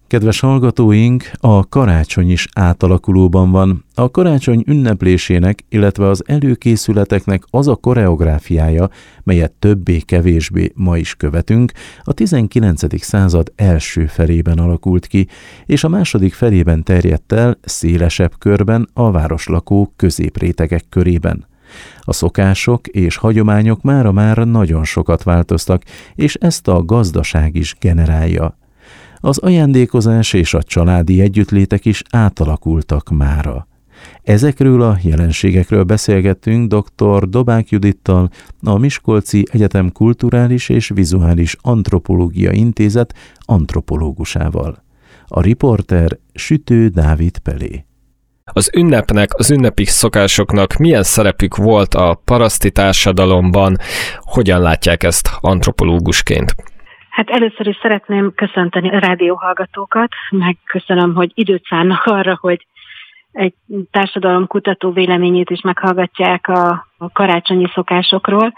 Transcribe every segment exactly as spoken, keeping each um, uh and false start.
Kedves hallgatóink, a karácsony is átalakulóban van. A karácsony ünneplésének, illetve az előkészületeknek az a koreográfiája, melyet többé-kevésbé ma is követünk, a tizenkilencedik század első felében alakult ki, és a második felében terjedt el szélesebb körben a városlakók középrétegek körében. A szokások és hagyományok mára már nagyon sokat változtak, és ezt a gazdaság is generálja. Az ajándékozás és a családi együttlétek is átalakultak mára. Ezekről a jelenségekről beszélgettünk dr. Dobák Judittal, a Miskolci Egyetem Kulturális és Vizuális Antropológia Intézet antropológusával. A riporter Sütő Dávid Pelé. Az ünnepnek, az ünnepi szokásoknak milyen szerepük volt a paraszti társadalomban? Hogyan látják ezt antropológusként? Hát először is szeretném köszönteni a rádióhallgatókat, meg köszönöm, hogy időt szánnak arra, hogy egy társadalomkutató véleményét is meghallgatják a, a karácsonyi szokásokról.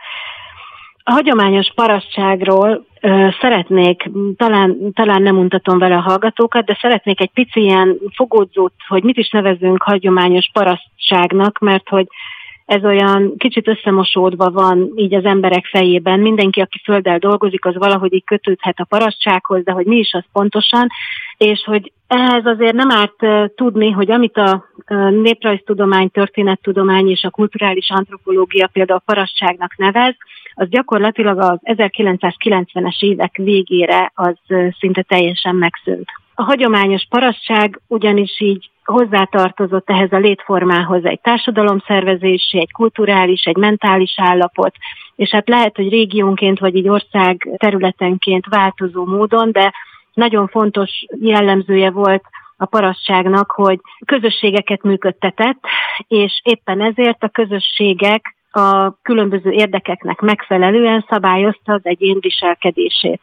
A hagyományos parasztságról ö, szeretnék, talán, talán nem untatom vele a hallgatókat, de szeretnék egy pici ilyen fogódzót, hogy mit is nevezünk hagyományos parasztságnak, mert hogy ez olyan kicsit összemosódva van így az emberek fejében. Mindenki, aki földdel dolgozik, az valahogy így kötődhet a parasztsághoz, de hogy mi is az pontosan, és hogy ehhez azért nem árt tudni, hogy amit a néprajztudomány, történettudomány és a kulturális antropológia például a parasztságnak nevez, az gyakorlatilag az ezerkilencszázkilencvenes évek végére az szinte teljesen megszűnt. A hagyományos parasztság ugyanis így hozzátartozott ehhez a létformához egy társadalomszervezési, egy kulturális, egy mentális állapot, és hát lehet, hogy régiónként vagy így ország területenként változó módon, de nagyon fontos jellemzője volt a parasztságnak, hogy közösségeket működtetett, és éppen ezért a közösségek a különböző érdekeknek megfelelően szabályozta az egyén viselkedését.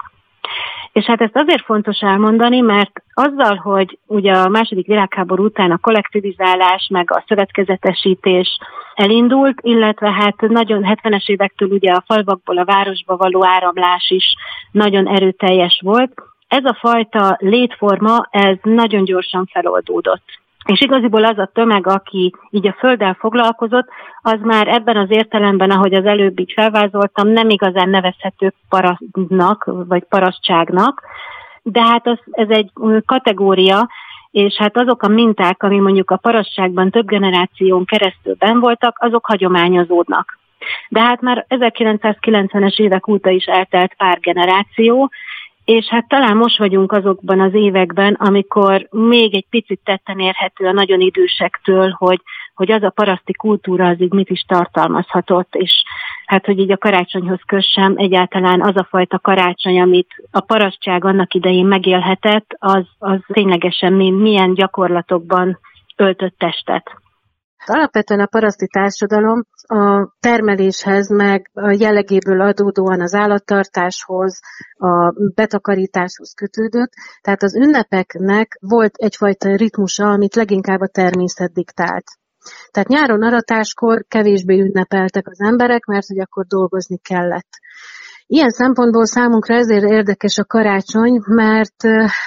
És hát ezt azért fontos elmondani, mert azzal, hogy ugye a második világháború után a kollektivizálás, meg a szövetkezetesítés elindult, illetve hát nagyon hetvenes évektől ugye a falvakból a városba való áramlás is nagyon erőteljes volt, ez a fajta létforma, ez nagyon gyorsan feloldódott. És igaziból az a tömeg, aki így a földdel foglalkozott, az már ebben az értelemben, ahogy az előbb így felvázoltam, nem igazán nevezhető parasztnak, vagy parasztságnak, de hát az, ez egy kategória, és hát azok a minták, ami mondjuk a parasztságban több generáción keresztül benn voltak, azok hagyományozódnak. De hát már ezerkilencszázkilencvenes évek óta is eltelt pár generáció, és hát talán most vagyunk azokban az években, amikor még egy picit tetten érhető a nagyon idősektől, hogy, hogy az a paraszti kultúra az így mit is tartalmazhatott, és hát hogy így a karácsonyhoz kössem, egyáltalán az a fajta karácsony, amit a parasztság annak idején megélhetett, az, az ténylegesen milyen gyakorlatokban öltött testet. Alapvetően a paraszti társadalom a termeléshez, meg a jellegéből adódóan az állattartáshoz, a betakarításhoz kötődött, tehát az ünnepeknek volt egyfajta ritmusa, amit leginkább a természet diktált. Tehát nyáron aratáskor kevésbé ünnepeltek az emberek, mert hogy akkor dolgozni kellett. Ilyen szempontból számunkra ezért érdekes a karácsony, mert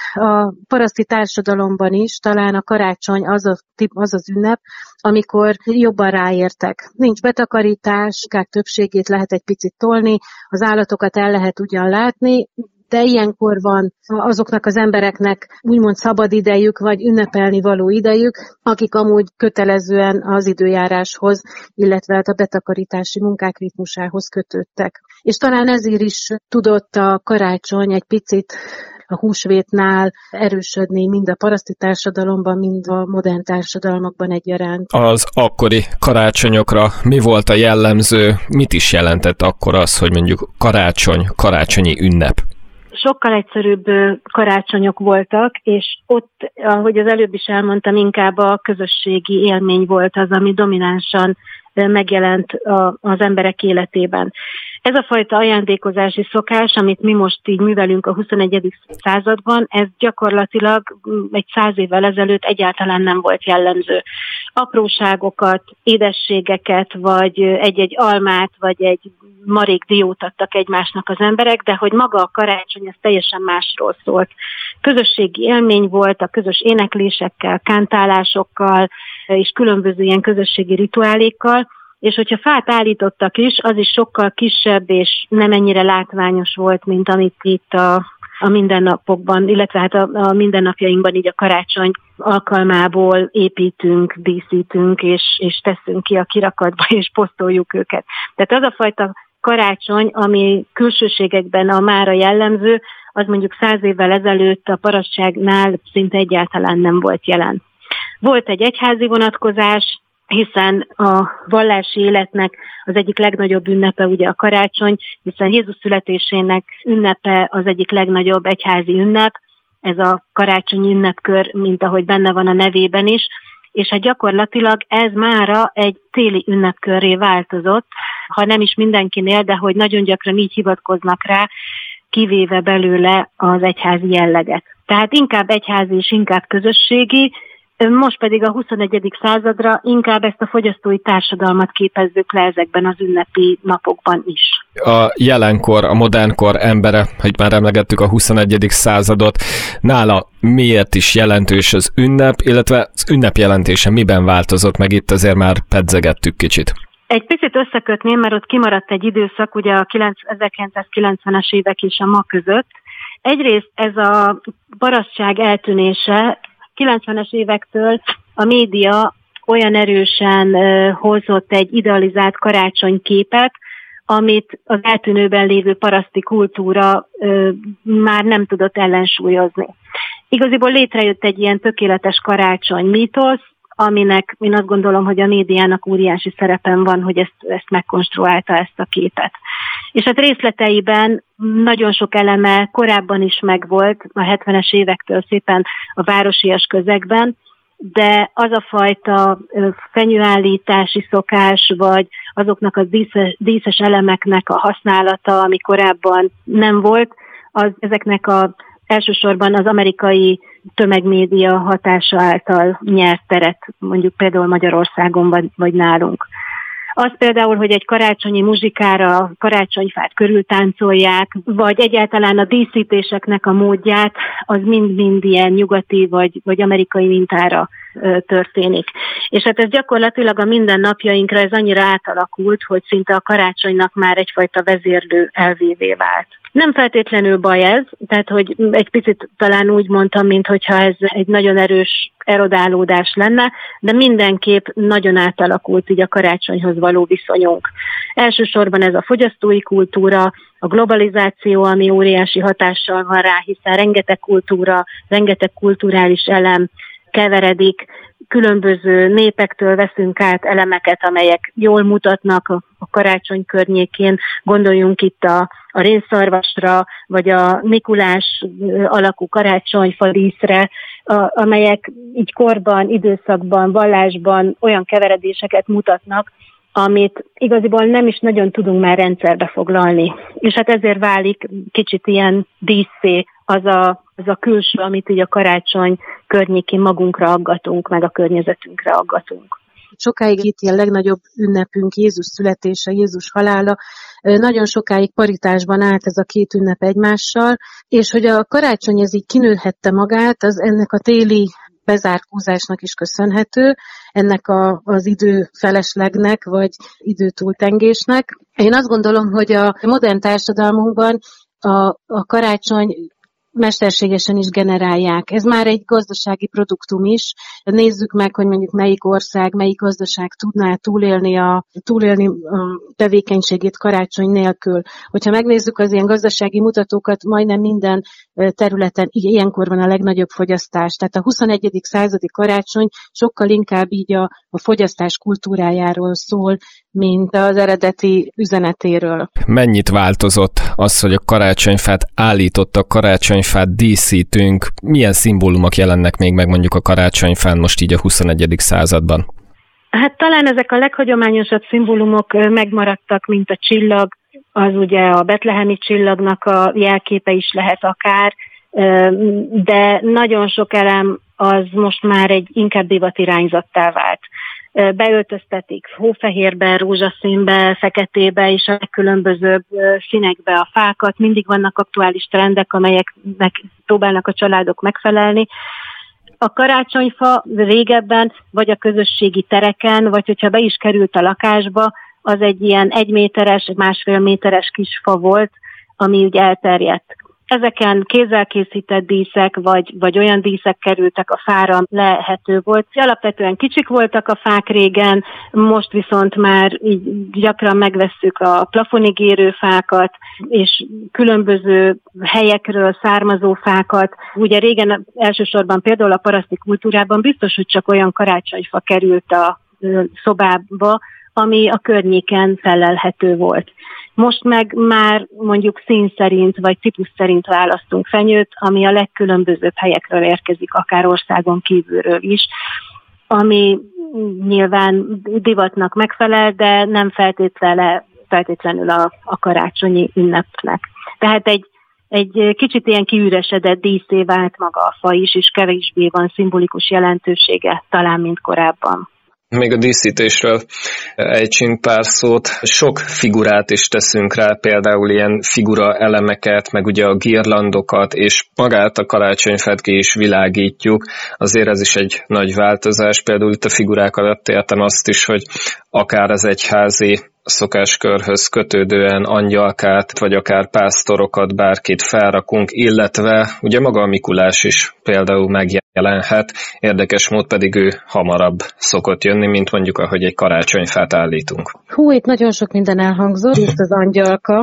a paraszti társadalomban is talán a karácsony az, a tip, az az ünnep, amikor jobban ráértek. Nincs betakarítás, kár többségét lehet egy picit tolni, az állatokat el lehet ugyan látni, de ilyenkor van azoknak az embereknek úgymond szabad idejük, vagy ünnepelni való idejük, akik amúgy kötelezően az időjáráshoz, illetve a betakarítási munkák ritmusához kötődtek. És talán ezért is tudott a karácsony egy picit a húsvétnál erősödni mind a paraszti társadalomban, mind a modern társadalmakban egyaránt. Az akkori karácsonyokra mi volt a jellemző? Mit is jelentett akkor az, hogy mondjuk karácsony, karácsonyi ünnep? Sokkal egyszerűbb karácsonyok voltak, és ott, ahogy az előbb is elmondtam, inkább a közösségi élmény volt az, ami dominánsan megjelent az emberek életében. Ez a fajta ajándékozási szokás, amit mi most így művelünk a huszonegyedik században, ez gyakorlatilag egy száz évvel ezelőtt egyáltalán nem volt jellemző. Apróságokat, édességeket, vagy egy-egy almát, vagy egy marék diót adtak egymásnak az emberek, de hogy maga a karácsony, ez teljesen másról szólt. Közösségi élmény volt a közös éneklésekkel, kántálásokkal, és különböző ilyen közösségi rituálékkal, és hogyha fát állítottak is, az is sokkal kisebb és nem ennyire látványos volt, mint amit itt a, a mindennapokban, illetve hát a, a mindennapjainkban így a karácsony alkalmából építünk, díszítünk, és, és teszünk ki a kirakatba, és posztoljuk őket. Tehát az a fajta karácsony, ami külsőségekben a mára jellemző, az mondjuk száz évvel ezelőtt a parasztságnál szinte egyáltalán nem volt jelen. Volt egy egyházi vonatkozás, hiszen a vallási életnek az egyik legnagyobb ünnepe ugye a karácsony, hiszen Jézus születésének ünnepe az egyik legnagyobb egyházi ünnep, ez a karácsonyi ünnepkör, mint ahogy benne van a nevében is, és hát gyakorlatilag ez mára egy téli ünnepkörré változott, ha nem is mindenkinél, de hogy nagyon gyakran így hivatkoznak rá, kivéve belőle az egyházi jelleget. Tehát inkább egyházi és inkább közösségi, most pedig a huszonegyedik századra inkább ezt a fogyasztói társadalmat képezzük le ezekben az ünnepi napokban is. A jelenkor, a modernkor embere, hogy már emlegettük a huszonegyedik századot, nála miért is jelentős az ünnep, illetve az ünnep jelentése miben változott, meg itt azért már pedzegettük kicsit. Egy picit összekötném, mert ott kimaradt egy időszak, ugye a ezerkilencszázkilencvenes évek és a ma között. Egyrészt ez a parasztság eltűnése, kilencvenes évektől a média olyan erősen uh, hozott egy idealizált karácsonyképet, amit az eltűnőben lévő paraszti kultúra uh, már nem tudott ellensúlyozni. Igaziból létrejött egy ilyen tökéletes karácsony mítosz, aminek én azt gondolom, hogy a médiának óriási szerepen van, hogy ezt, ezt megkonstruálta, ezt a képet. És hát részleteiben nagyon sok eleme korábban is megvolt, a hetvenes évektől szépen a városias közegben, de az a fajta fenyőállítási szokás, vagy azoknak a díszes, díszes elemeknek a használata, ami korábban nem volt, az ezeknek a elsősorban az amerikai tömegmédia hatása által nyert teret, mondjuk például Magyarországon vagy, vagy nálunk. Az például, hogy egy karácsonyi muzsikára karácsonyfát körültáncolják, vagy egyáltalán a díszítéseknek a módját, az mind-mind ilyen nyugati vagy, vagy amerikai mintára ö, történik. És hát ez gyakorlatilag a mindennapjainkra ez annyira átalakult, hogy szinte a karácsonynak már egyfajta vezérlő elvévé vált. Nem feltétlenül baj ez, tehát hogy egy picit talán úgy mondtam, minthogyha ez egy nagyon erős erodálódás lenne, de mindenképp nagyon átalakult így a karácsonyhoz való viszonyunk. Elsősorban ez a fogyasztói kultúra, a globalizáció, ami óriási hatással van rá, hiszen rengeteg kultúra, rengeteg kulturális elem keveredik, különböző népektől veszünk át elemeket, amelyek jól mutatnak a karácsony környékén. Gondoljunk itt a, a rénszarvasra, vagy a Mikulás alakú karácsonyfadíszre, a, amelyek így korban, időszakban, vallásban olyan keveredéseket mutatnak, amit igaziból nem is nagyon tudunk már rendszerbe foglalni. És hát ezért válik kicsit ilyen díszé az a, az a külső, amit így a karácsony környékén magunkra aggatunk, meg a környezetünkre aggatunk. Sokáig itt ilyen legnagyobb ünnepünk, Jézus születése, Jézus halála, nagyon sokáig paritásban állt ez a két ünnep egymással, és hogy a karácsony ez így kinőhette magát, az ennek a téli bezárkózásnak is köszönhető, ennek a, az időfeleslegnek, vagy időtúltengésnek. Én azt gondolom, hogy a modern társadalmunkban a, a karácsony mesterségesen is generálják. Ez már egy gazdasági produktum is. Nézzük meg, hogy mondjuk melyik ország, melyik gazdaság tudná túlélni a, túlélni a tevékenységét karácsony nélkül. Hogyha megnézzük az ilyen gazdasági mutatókat, majdnem minden területen ilyenkor van a legnagyobb fogyasztás. Tehát a huszonegyedik századi karácsony sokkal inkább így a, a fogyasztás kultúrájáról szól, mint az eredeti üzenetéről. Mennyit változott az, hogy a karácsonyfát állítottak, karácsonyfát díszítünk? Milyen szimbólumok jelennek még meg mondjuk a karácsonyfán most így a huszonegyedik században? Hát talán ezek a leghagyományosabb szimbólumok megmaradtak, mint a csillag, az ugye a betlehemi csillagnak a jelképe is lehet akár, de nagyon sok elem az most már egy inkább divatirányzattá vált. Beöltöztetik hófehérbe, rózsaszínbe, feketébe és a legkülönbözőbb színekbe a fákat. Mindig vannak aktuális trendek, amelyeknek próbálnak a családok megfelelni. A karácsonyfa régebben, vagy a közösségi tereken, vagy hogyha be is került a lakásba, az egy ilyen egyméteres, másfél méteres kis fa volt, ami úgy elterjedt. Ezeken kézzel készített díszek, vagy, vagy olyan díszek kerültek a fára, lehető volt. Alapvetően kicsik voltak a fák régen, most viszont már így gyakran megvesszük a plafonig érő fákat, és különböző helyekről származó fákat. Ugye régen elsősorban például a paraszti kultúrában biztos, hogy csak olyan karácsonyfa került a szobába, ami a környéken fellelhető volt. Most meg már mondjuk szín szerint vagy típus szerint választunk fenyőt, ami a legkülönbözőbb helyekről érkezik, akár országon kívülről is, ami nyilván divatnak megfelel, de nem feltétlenül, feltétlenül a, a karácsonyi ünnepnek. Tehát egy, egy kicsit ilyen kiüresedett díszé vált maga a fa is, és kevésbé van szimbolikus jelentősége talán, mint korábban. Még a díszítésről ejtsünk pár szót. Sok figurát is teszünk rá, például ilyen figura elemeket, meg ugye a girlandokat, és magát a karácsonyfát ki is világítjuk. Azért ez is egy nagy változás. Például itt a figurák alatt értem azt is, hogy akár az egyházi szokáskörhöz kötődően angyalkát, vagy akár pásztorokat, bárkit felrakunk, illetve ugye maga a Mikulás is például megjelenhet, érdekes mód pedig ő hamarabb szokott jönni, mint mondjuk ahogy egy karácsonyfát állítunk. Hú, itt nagyon sok minden elhangzott, itt az angyalka,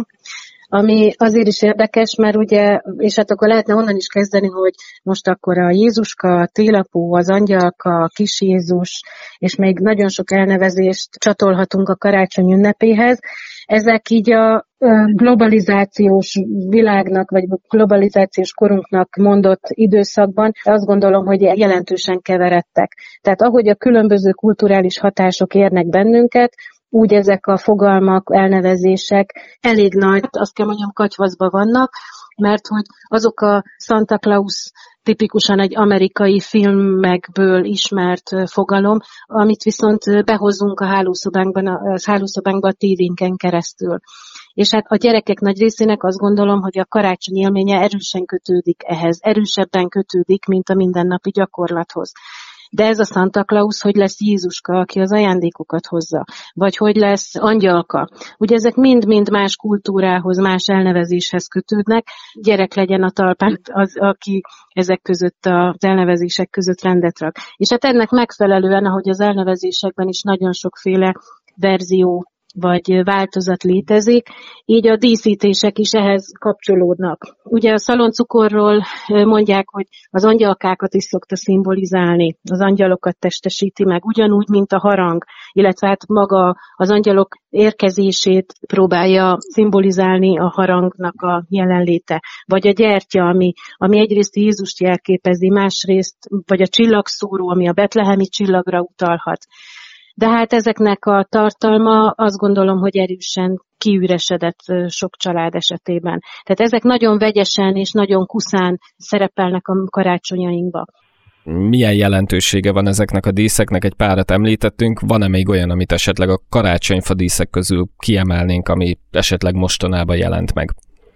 ami azért is érdekes, mert ugye, és hát akkor lehetne onnan is kezdeni, hogy most akkor a Jézuska, a télapó, az angyalka, a kis Jézus, és még nagyon sok elnevezést csatolhatunk a karácsony ünnepéhez. Ezek így a globalizációs világnak, vagy globalizációs korunknak mondott időszakban azt gondolom, hogy jelentősen keveredtek. Tehát ahogy a különböző kulturális hatások érnek bennünket, úgy ezek a fogalmak, elnevezések elég nagy, azt kell mondjam, katyvaszba vannak, mert hogy azok a Santa Claus tipikusan egy amerikai filmekből ismert fogalom, amit viszont behozunk a hálószobánkban, a hálószobánkban a tévénken keresztül. És hát a gyerekek nagy részének azt gondolom, hogy a karácsony élménye erősen kötődik ehhez, erősebben kötődik, mint a mindennapi gyakorlathoz. De ez a Santa Claus, hogy lesz Jézuska, aki az ajándékokat hozza, vagy hogy lesz angyalka. Ugye ezek mind-mind más kultúrához, más elnevezéshez kötődnek. Gyerek legyen a talpán az, aki ezek között az elnevezések között rendet rak. És hát ennek megfelelően, ahogy az elnevezésekben is nagyon sokféle verzió vagy változat létezik, így a díszítések is ehhez kapcsolódnak. Ugye a szaloncukorról mondják, hogy az angyalkákat is szokta szimbolizálni, az angyalokat testesíti meg, ugyanúgy, mint a harang, illetve hát maga az angyalok érkezését próbálja szimbolizálni a harangnak a jelenléte. Vagy a gyertya, ami, ami egyrészt Jézust jelképezi, másrészt, vagy a csillagszóró, ami a betlehemi csillagra utalhat. De hát ezeknek a tartalma azt gondolom, hogy erősen kiüresedett sok család esetében. Tehát ezek nagyon vegyesen és nagyon kuszán szerepelnek a karácsonyainkba. Milyen jelentősége van ezeknek a díszeknek? Egy párat említettünk, van-e még olyan, amit esetleg a karácsonyfa díszek közül kiemelnénk, ami esetleg mostanában jelent meg?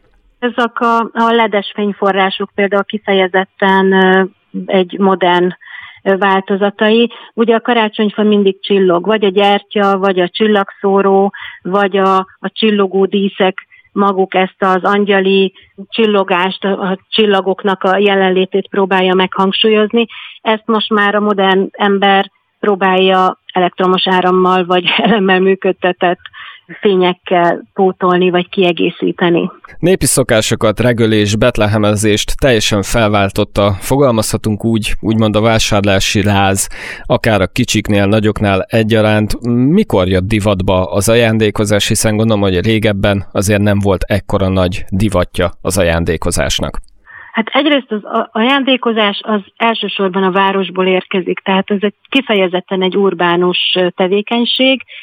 Ezek a, a ledes fényforrások például kifejezetten egy modern változatai. Ugye a karácsonyfa mindig csillog, vagy a gyertya, vagy a csillagszóró, vagy a, a csillogó díszek maguk ezt az angyali csillogást, a csillagoknak a jelenlétét próbálja meghangsúlyozni. Ezt most már a modern ember próbálja elektromos árammal vagy elemmel működtetett fényekkel pótolni vagy kiegészíteni. Népi szokásokat, regölés, betlehemezést teljesen felváltotta, fogalmazhatunk úgy, úgymond a vásárlási láz, akár a kicsiknél, nagyoknál egyaránt. Mikor jött divatba az ajándékozás, hiszen gondolom, hogy régebben azért nem volt ekkora nagy divatja az ajándékozásnak. Hát egyrészt az ajándékozás az elsősorban a városból érkezik, tehát ez egy kifejezetten egy urbánus tevékenység,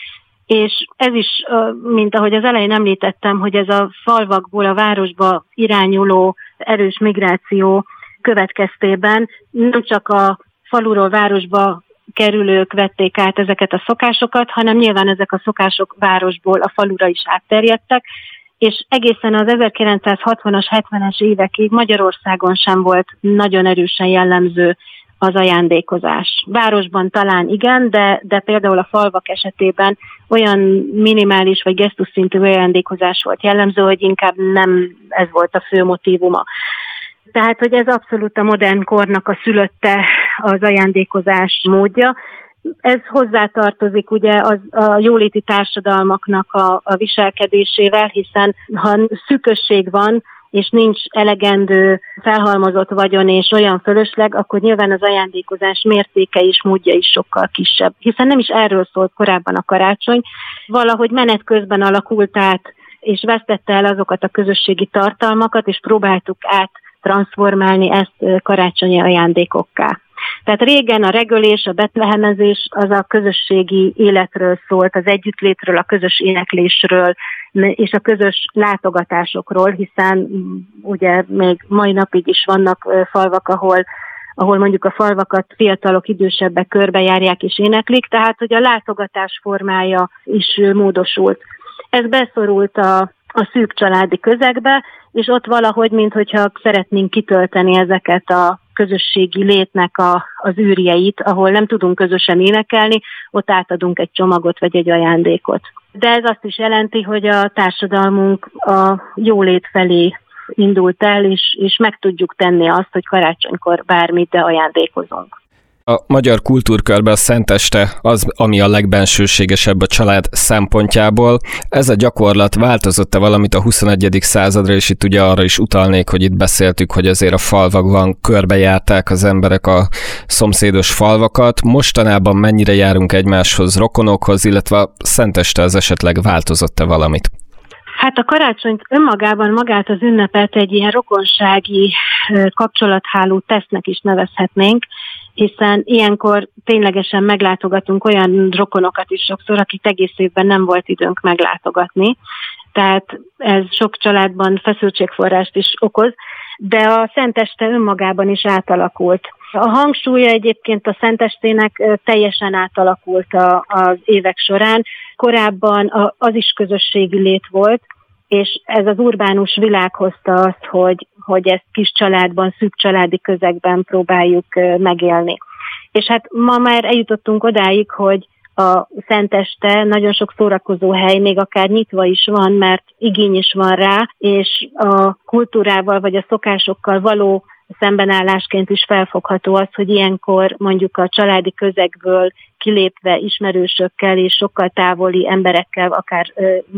És ez is, mint ahogy az elején említettem, hogy ez a falvakból a városba irányuló erős migráció következtében nem csak a faluról városba kerülők vették át ezeket a szokásokat, hanem nyilván ezek a szokások városból a falura is átterjedtek, és egészen az ezerkilencszázhatvanas, hetvenes évekig Magyarországon sem volt nagyon erősen jellemző az ajándékozás. Városban talán igen, de, de például a falvak esetében olyan minimális vagy gesztusszintű ajándékozás volt jellemző, hogy inkább nem ez volt a fő motívuma. Tehát, hogy ez abszolút a modern kornak a szülötte az ajándékozás módja. Ez hozzátartozik ugye az, a jóléti társadalmaknak a, a viselkedésével, hiszen ha szűkösség van, és nincs elegendő felhalmozott vagyon és olyan fölösleg, akkor nyilván az ajándékozás mértéke és módja is sokkal kisebb. Hiszen nem is erről szólt korábban a karácsony, valahogy menet közben alakult át, és vesztette el azokat a közösségi tartalmakat, és próbáltuk át transformálni ezt karácsonyi ajándékokká. Tehát régen a regölés, a betlehemezés az a közösségi életről szólt, az együttlétről, a közös éneklésről és a közös látogatásokról, hiszen ugye még mai napig is vannak falvak, ahol, ahol mondjuk a falvakat fiatalok, idősebbek körbejárják és éneklik, tehát hogy a látogatás formája is módosult. Ez beszorult a, a szűk családi közegbe, és ott valahogy, minthogyha szeretnénk kitölteni ezeket a közösségi létnek a, az űrjeit, ahol nem tudunk közösen énekelni, ott átadunk egy csomagot vagy egy ajándékot. De ez azt is jelenti, hogy a társadalmunk a jólét felé indult el, és, és meg tudjuk tenni azt, hogy karácsonykor bármit, de ajándékozunk. A magyar kultúrkörben a szenteste az, ami a legbensőségesebb a család szempontjából. Ez a gyakorlat változott-e valamit a huszonegyedik századra, és itt ugye arra is utalnék, hogy itt beszéltük, hogy azért a falvakban körbejárták az emberek a szomszédos falvakat. Mostanában mennyire járunk egymáshoz, rokonokhoz, illetve a szenteste az esetleg változott-e valamit? Hát a karácsonyt önmagában, magát az ünnepet egy ilyen rokonsági kapcsolatháló tesznek is nevezhetnénk, hiszen ilyenkor ténylegesen meglátogatunk olyan rokonokat is sokszor, akit egész évben nem volt időnk meglátogatni. Tehát ez sok családban feszültségforrást is okoz, de a szenteste önmagában is átalakult. A hangsúlya egyébként a szentestének teljesen átalakult a, az évek során. Korábban az is közösségi lét volt, és ez az urbánus világ hozta azt, hogy, hogy ezt kis családban, szűk családi közegben próbáljuk megélni. És hát ma már eljutottunk odáig, hogy a szenteste nagyon sok szórakozó hely, még akár nyitva is van, mert igény is van rá, és a kultúrával vagy a szokásokkal való szembenállásként is felfogható az, hogy ilyenkor mondjuk a családi közegből kilépve ismerősökkel és sokkal távoli emberekkel, akár,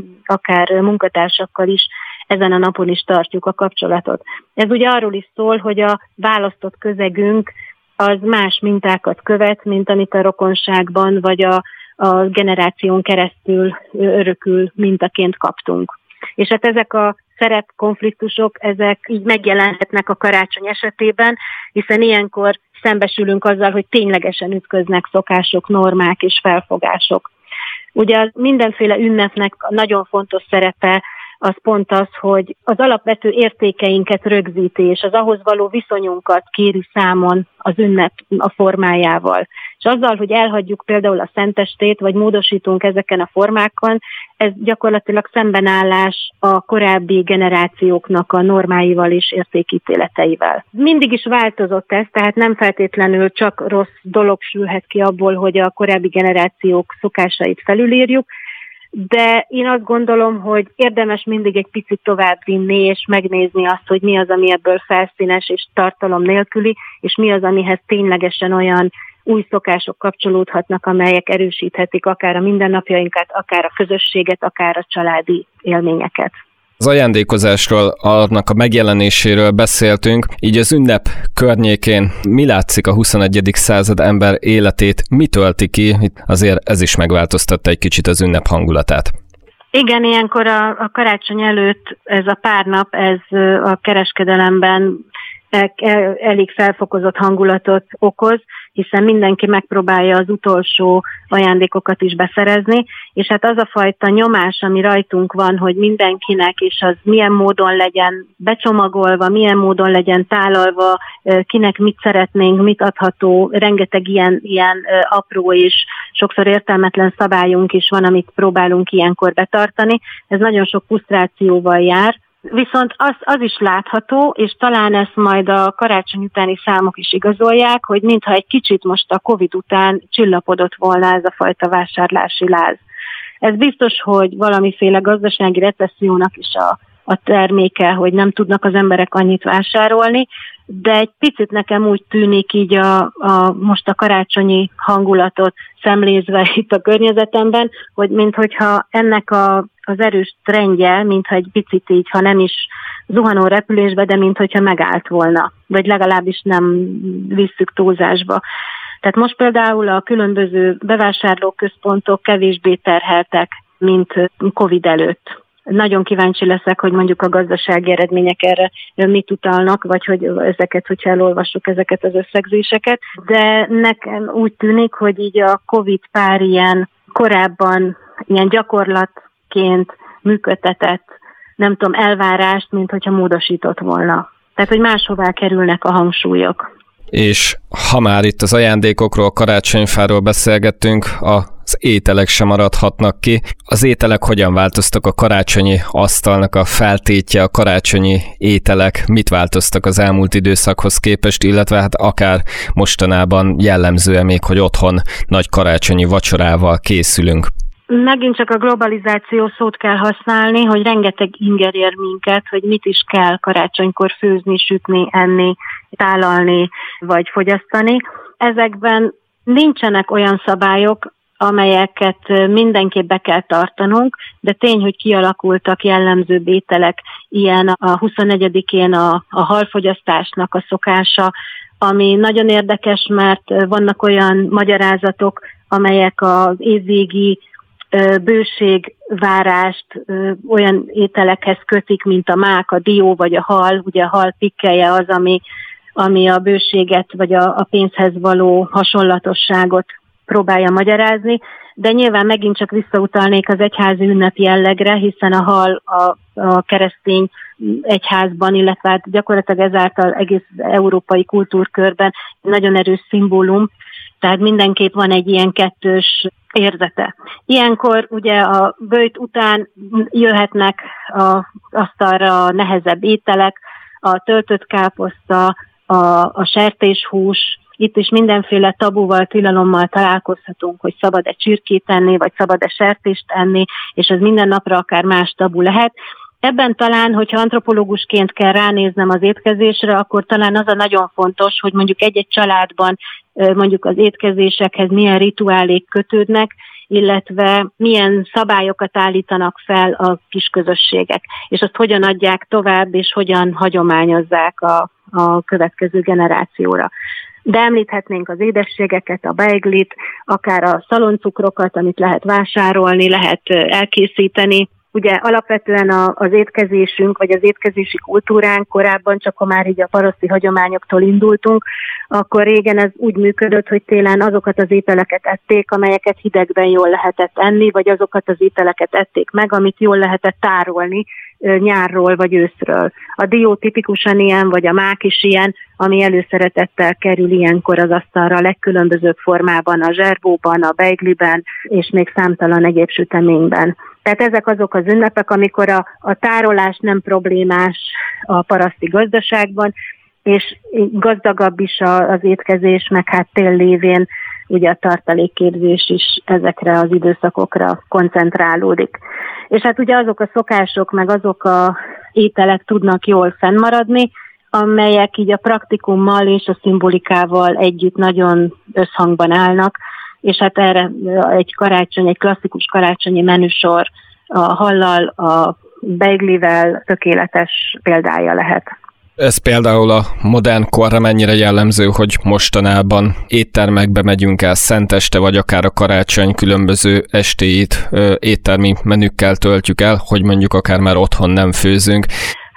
akár munkatársakkal is ezen a napon is tartjuk a kapcsolatot. Ez ugye arról is szól, hogy a választott közegünk az más mintákat követ, mint amit a rokonságban vagy a, a generáción keresztül örökül mintaként kaptunk. És hát ezek a szerepkonfliktusok, ezek így megjelenhetnek a karácsony esetében, hiszen ilyenkor szembesülünk azzal, hogy ténylegesen ütköznek szokások, normák és felfogások. Ugye mindenféle ünnepnek nagyon fontos szerepe az pont az, hogy az alapvető értékeinket rögzíti, és az ahhoz való viszonyunkat kéri számon az ünnep a formájával. És azzal, hogy elhagyjuk például a szentestét, vagy módosítunk ezeken a formákon, ez gyakorlatilag szembenállás a korábbi generációknak a normáival és értékítéleteivel. Mindig is változott ez, tehát nem feltétlenül csak rossz dolog sülhet ki abból, hogy a korábbi generációk szokásait felülírjuk, de én azt gondolom, hogy érdemes mindig egy picit tovább vinni, és megnézni azt, hogy mi az, ami ebből felszínes és tartalom nélküli, és mi az, amihez ténylegesen olyan új szokások kapcsolódhatnak, amelyek erősíthetik akár a mindennapjainkat, akár a közösséget, akár a családi élményeket. Az ajándékozásról, annak a megjelenéséről beszéltünk, így az ünnep környékén mi látszik a huszonegyedik század ember életét, mi tölti ki? Azért ez is megváltoztatta egy kicsit az ünnep hangulatát. Igen, ilyenkor a, a karácsony előtt ez a pár nap, ez a kereskedelemben elég felfokozott hangulatot okoz, hiszen mindenki megpróbálja az utolsó ajándékokat is beszerezni, és hát az a fajta nyomás, ami rajtunk van, hogy mindenkinek, és az milyen módon legyen becsomagolva, milyen módon legyen tálalva, kinek mit szeretnénk, mit adható, rengeteg ilyen, ilyen apró és sokszor értelmetlen szabályunk is van, amit próbálunk ilyenkor betartani. Ez nagyon sok frusztrációval jár. Viszont az, az is látható, és talán ezt majd a karácsony utáni számok is igazolják, hogy mintha egy kicsit most a Covid után csillapodott volna ez a fajta vásárlási láz. Ez biztos, hogy valamiféle gazdasági recessziónak is a, a terméke, hogy nem tudnak az emberek annyit vásárolni, de egy picit nekem úgy tűnik így a, a, most a karácsonyi hangulatot szemlézve itt a környezetemben, hogy minthogyha ennek a, az erős trendje, mintha egy picit így, ha nem is zuhanó repülésbe, de minthogyha megállt volna, vagy legalábbis nem visszük túlzásba. Tehát most például a különböző bevásárlóközpontok kevésbé terheltek, mint Covid előtt. Nagyon kíváncsi leszek, hogy mondjuk a gazdasági eredmények erre mit utalnak, vagy hogy ezeket, hogyha elolvassuk ezeket az összegzéseket. De nekem úgy tűnik, hogy így a Covid pár ilyen korábban ilyen gyakorlatként működtetett, nem tudom, elvárást, mint hogyha módosított volna. Tehát, hogy máshová kerülnek a hangsúlyok. És ha már itt az ajándékokról, a karácsonyfáról beszélgettünk, az ételek sem maradhatnak ki. Az ételek hogyan változtak, a karácsonyi asztalnak a feltétje, a karácsonyi ételek mit változtak az elmúlt időszakhoz képest, illetve hát akár mostanában jellemzően még, hogy otthon nagy karácsonyi vacsorával készülünk. Megint csak a globalizáció szót kell használni, hogy rengeteg inger ér minket, hogy mit is kell karácsonykor főzni, sütni, enni, tálalni vagy fogyasztani. Ezekben nincsenek olyan szabályok, amelyeket mindenképp be kell tartanunk, de tény, hogy kialakultak jellemző ételek, ilyen a huszonnegyedikén a, a halfogyasztásnak a szokása, ami nagyon érdekes, mert vannak olyan magyarázatok, amelyek az évvégi bőségvárást olyan ételekhez kötik, mint a mák, a dió vagy a hal. Ugye a hal pikkelje az, ami, ami a bőséget vagy a, a pénzhez való hasonlatosságot próbálja magyarázni, de nyilván megint csak visszautalnék az egyházi ünnep jellegre, hiszen a hal a, a keresztény egyházban, illetve hát gyakorlatilag ezáltal egész európai kultúrkörben nagyon erős szimbólum, tehát mindenképp van egy ilyen kettős érzete. Ilyenkor ugye a böjt után jöhetnek az asztalra nehezebb ételek, a töltött káposzta, a, a sertéshús, itt is mindenféle tabuval, tilalommal találkozhatunk, hogy szabad-e csirkét enni, vagy szabad-e sertést enni, és ez minden napra akár más tabu lehet. Ebben talán, hogyha antropológusként kell ránéznem az étkezésre, akkor talán az a nagyon fontos, hogy mondjuk egy-egy családban mondjuk az étkezésekhez milyen rituálék kötődnek, illetve milyen szabályokat állítanak fel a kisközösségek, és azt hogyan adják tovább, és hogyan hagyományozzák a, a következő generációra. De említhetnénk az édességeket, a beiglit, akár a szaloncukrokat, amit lehet vásárolni, lehet elkészíteni. Ugye alapvetően a, az étkezésünk, vagy az étkezési kultúránk korábban, csak ha már így a paraszti hagyományoktól indultunk, akkor régen ez úgy működött, hogy télen azokat az ételeket ették, amelyeket hidegben jól lehetett enni, vagy azokat az ételeket ették meg, amit jól lehetett tárolni nyárról vagy őszről. A dió tipikusan ilyen, vagy a mák is ilyen, ami előszeretettel kerül ilyenkor az asztalra a legkülönbözőbb formában, a zserbóban, a beigliben, és még számtalan egyéb süteményben. Tehát ezek azok az ünnepek, amikor a, a tárolás nem problémás a paraszti gazdaságban, és gazdagabb is az étkezés, meg hát tél lévén ugye a tartalékképzés is ezekre az időszakokra koncentrálódik. És hát ugye azok a szokások, meg azok a ételek tudnak jól fennmaradni, amelyek így a praktikummal és a szimbolikával együtt nagyon összhangban állnak, és hát erre egy karácsony, egy klasszikus karácsonyi menüsor a hallal, a beiglivel tökéletes példája lehet. Ez például a modern korra mennyire jellemző, hogy mostanában éttermekbe megyünk el szenteste, vagy akár a karácsony különböző estéit éttermi menükkel töltjük el, hogy mondjuk akár már otthon nem főzünk.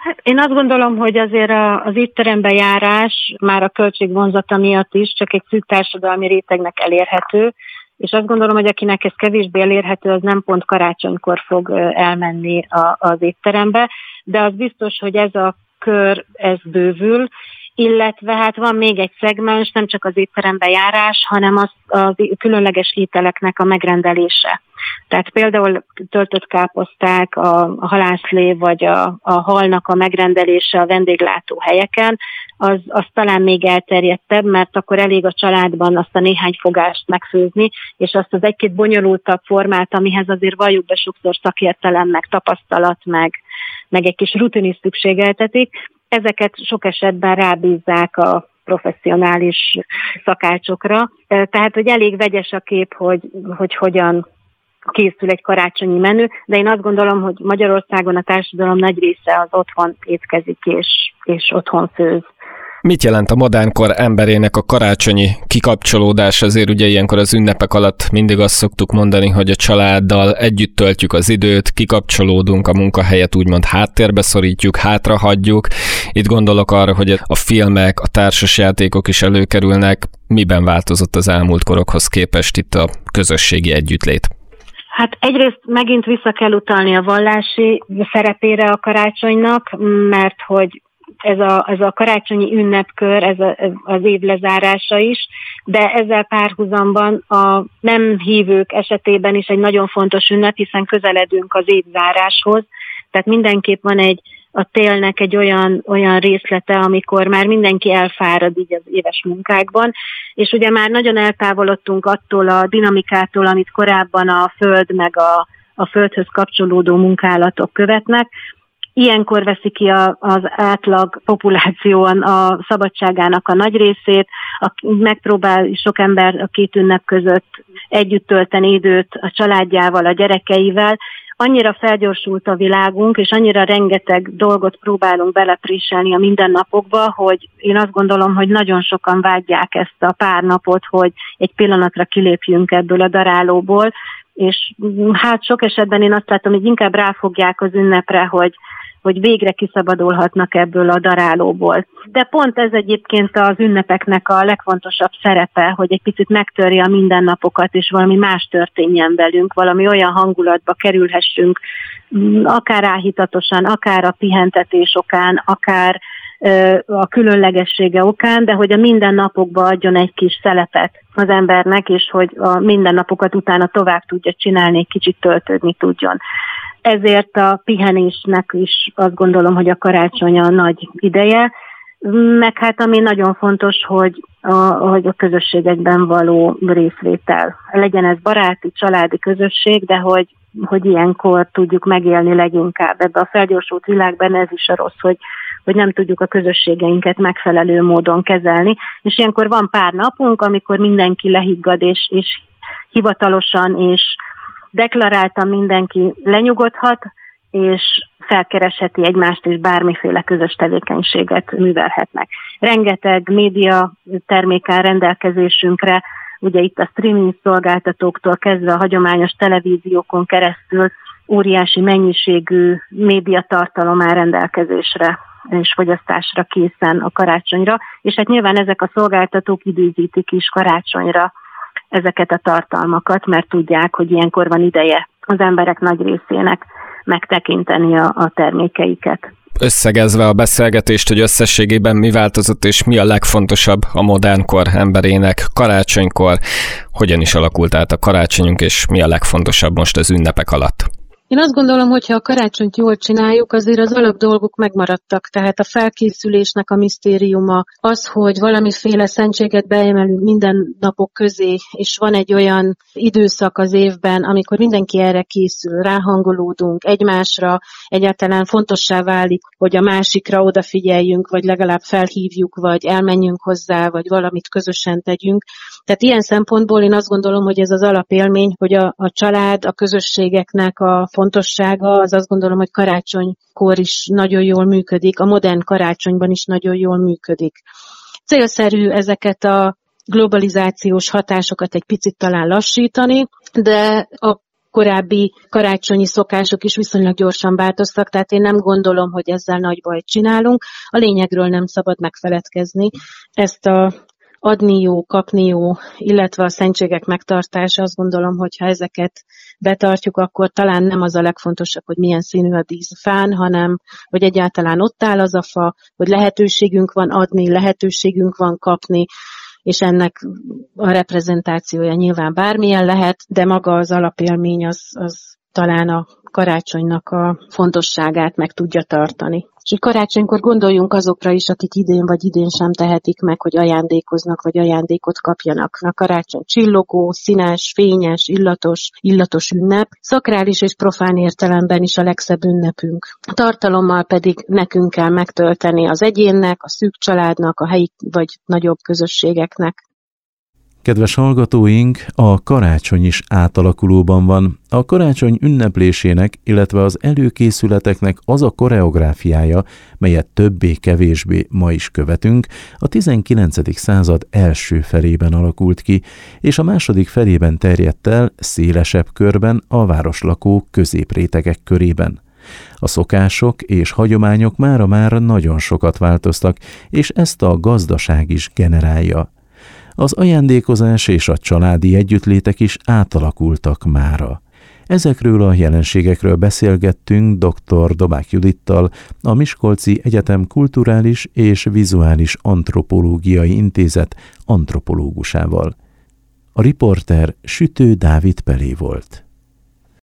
Hát én azt gondolom, hogy azért a, az étterembe járás már a költségvonzata miatt is csak egy szűk társadalmi rétegnek elérhető, és azt gondolom, hogy akinek ez kevésbé elérhető, az nem pont karácsonykor fog elmenni a, az étterembe, de az biztos, hogy ez a kör, ez bővül, illetve hát van még egy szegmens, nem csak az étterembe járás, hanem az, az különleges ételeknek a megrendelése. Tehát például töltött káposzták, a, a halászlé vagy a, a halnak a megrendelése a vendéglátó helyeken, az, az talán még elterjedtebb, mert akkor elég a családban azt a néhány fogást megfőzni, és azt az egy-két bonyolultabb formát, amihez azért valljuk be sokszor szakértelem, meg tapasztalat, meg, meg egy kis rutin is szükségeltetik. Ezeket sok esetben rábízzák a professzionális szakácsokra. Tehát, hogy elég vegyes a kép, hogy, hogy hogyan készül egy karácsonyi menü, de én azt gondolom, hogy Magyarországon a társadalom nagy része az otthon étkezik és, és otthon főz. Mit jelent a modernkor emberének a karácsonyi kikapcsolódás? Azért ugye ilyenkor az ünnepek alatt mindig azt szoktuk mondani, hogy a családdal együtt töltjük az időt, kikapcsolódunk, a munkahelyet úgymond háttérbe szorítjuk, hátrahagyjuk. Itt gondolok arra, hogy a filmek, a társasjátékok is előkerülnek. Miben változott az elmúlt korokhoz képest itt a közösségi együttlét? Hát egyrészt megint vissza kell utalni a vallási szerepére a karácsonynak, mert hogy ez a, ez a karácsonyi ünnepkör, ez a, az év lezárása is, de ezzel párhuzamban a nem hívők esetében is egy nagyon fontos ünnep, hiszen közeledünk az évzáráshoz, tehát mindenképp van egy a télnek egy olyan, olyan részlete, amikor már mindenki elfárad így az éves munkákban, és ugye már nagyon eltávolodtunk attól a dinamikától, amit korábban a föld meg a, a földhöz kapcsolódó munkálatok követnek. Ilyenkor veszi ki a, az átlag populációan a szabadságának a nagy részét, a, megpróbál sok ember a két ünnep között együtt tölteni időt a családjával, a gyerekeivel. Annyira felgyorsult a világunk, és annyira rengeteg dolgot próbálunk belepréselni a mindennapokba, hogy én azt gondolom, hogy nagyon sokan vágyják ezt a pár napot, hogy egy pillanatra kilépjünk ebből a darálóból, és hát sok esetben én azt látom, hogy inkább ráfogják az ünnepre, hogy hogy végre kiszabadulhatnak ebből a darálóból. De pont ez egyébként az ünnepeknek a legfontosabb szerepe, hogy egy picit megtörje a mindennapokat, és valami más történjen velünk, valami olyan hangulatba kerülhessünk, akár áhítatosan, akár a pihentetés okán, akár a különlegessége okán, de hogy a mindennapokba adjon egy kis szelepet az embernek, és hogy a mindennapokat utána tovább tudja csinálni, egy kicsit töltődni tudjon. Ezért a pihenésnek is azt gondolom, hogy a karácsony a nagy ideje, meg hát ami nagyon fontos, hogy a, hogy a közösségekben való részvétel. Legyen ez baráti, családi közösség, de hogy, hogy ilyenkor tudjuk megélni leginkább. Ebben a felgyorsult világban ez is a rossz, hogy, hogy nem tudjuk a közösségeinket megfelelő módon kezelni. És ilyenkor van pár napunk, amikor mindenki lehiggad, és, és hivatalosan, és deklaráltan mindenki lenyugodhat, és felkeresheti egymást, és bármiféle közös tevékenységet művelhetnek. Rengeteg média termék áll rendelkezésünkre, ugye itt a streaming szolgáltatóktól kezdve a hagyományos televíziókon keresztül óriási mennyiségű médiatartalom áll rendelkezésre és fogyasztásra készen a karácsonyra, és hát nyilván ezek a szolgáltatók időzítik is karácsonyra ezeket a tartalmakat, mert tudják, hogy ilyenkor van ideje az emberek nagy részének megtekinteni a, a termékeiket. Összegezve a beszélgetést, hogy összességében mi változott és mi a legfontosabb a modernkor emberének karácsonykor, hogyan is alakult át a karácsonyunk, és mi a legfontosabb most az ünnepek alatt? Én azt gondolom, hogy ha a karácsonyt jól csináljuk, azért az alap dolgok megmaradtak. Tehát a felkészülésnek a misztériuma, az, hogy valamiféle szentséget beemelünk minden napok közé, és van egy olyan időszak az évben, amikor mindenki erre készül, ráhangolódunk egymásra, egyáltalán fontossá válik, hogy a másikra odafigyeljünk, vagy legalább felhívjuk, vagy elmenjünk hozzá, vagy valamit közösen tegyünk. Tehát ilyen szempontból én azt gondolom, hogy ez az alapélmény, hogy a, a család, a közösségeknek a fontossága, az azt gondolom, hogy karácsonykor is nagyon jól működik, a modern karácsonyban is nagyon jól működik. Célszerű ezeket a globalizációs hatásokat egy picit talán lassítani, de a korábbi karácsonyi szokások is viszonylag gyorsan változtak, tehát én nem gondolom, hogy ezzel nagy bajt csinálunk. A lényegről nem szabad megfeledkezni. Ezt a adni jó, kapni jó, illetve a szentségek megtartása, azt gondolom, hogy ha ezeket betartjuk, akkor talán nem az a legfontosabb, hogy milyen színű a dísz a fán, hanem hogy egyáltalán ott áll az a fa, hogy lehetőségünk van adni, lehetőségünk van kapni, és ennek a reprezentációja nyilván bármilyen lehet, de maga az alapélmény az, az talán a karácsonynak a fontosságát meg tudja tartani. És hogy karácsonykor gondoljunk azokra is, akik idén vagy idén sem tehetik meg, hogy ajándékoznak, vagy ajándékot kapjanak. A karácsony csillogó, színes, fényes, illatos, illatos ünnep, szakrális és profán értelemben is a legszebb ünnepünk. A tartalommal pedig nekünk kell megtölteni az egyénnek, a szűk családnak, a helyi vagy nagyobb közösségeknek. Kedves hallgatóink, a karácsony is átalakulóban van. A karácsony ünneplésének, illetve az előkészületeknek az a koreográfiája, melyet többé-kevésbé ma is követünk, a tizenkilencedik század első felében alakult ki, és a második felében terjedt el szélesebb körben a városlakók középrétegek körében. A szokások és hagyományok mára már nagyon sokat változtak, és ezt a gazdaság is generálja. Az ajándékozás és a családi együttlétek is átalakultak mára. Ezekről a jelenségekről beszélgettünk dr. Dobák Judittal, a Miskolci Egyetem Kulturális és Vizuális Antropológiai Intézet antropológusával. A riporter Sütő Dávid Pelé volt.